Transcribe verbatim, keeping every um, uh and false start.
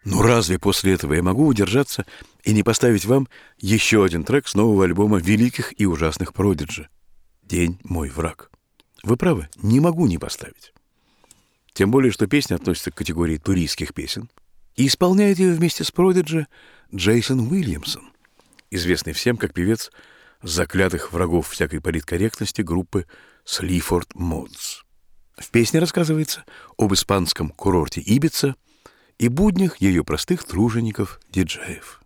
Ну разве после этого я могу удержаться и не поставить вам еще один трек с нового альбома великих и ужасных Продиджи «День мой враг»? Вы правы, не могу не поставить. Тем более, что песня относится к категории туристских песен, и исполняет ее вместе с Продиджи Джейсон Уильямсон, известный всем как певец заклятых врагов всякой политкорректности группы Sleaford Mods. В песне рассказывается об испанском курорте Ибица и буднях ее простых тружеников-диджеев.